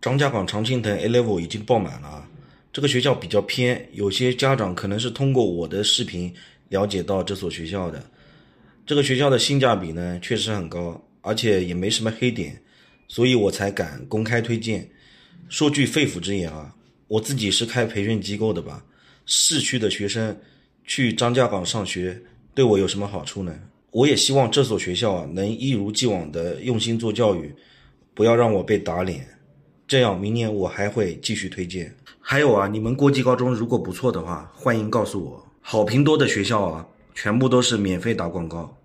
张家港常青藤 A Level 已经爆满了啊。这个学校比较偏，有些家长可能是通过我的视频了解到这所学校的。这个学校的性价比呢确实很高，而且也没什么黑点，所以我才敢公开推荐。说句肺腑之言啊，我自己是开培训机构的吧，市区的学生去张家港上学，对我有什么好处呢？我也希望这所学校能一如既往的用心做教育，不要让我被打脸，这样明年我还会继续推荐。还有啊，你们国际高中如果不错的话，欢迎告诉我。好评多的学校啊，全部都是免费打广告。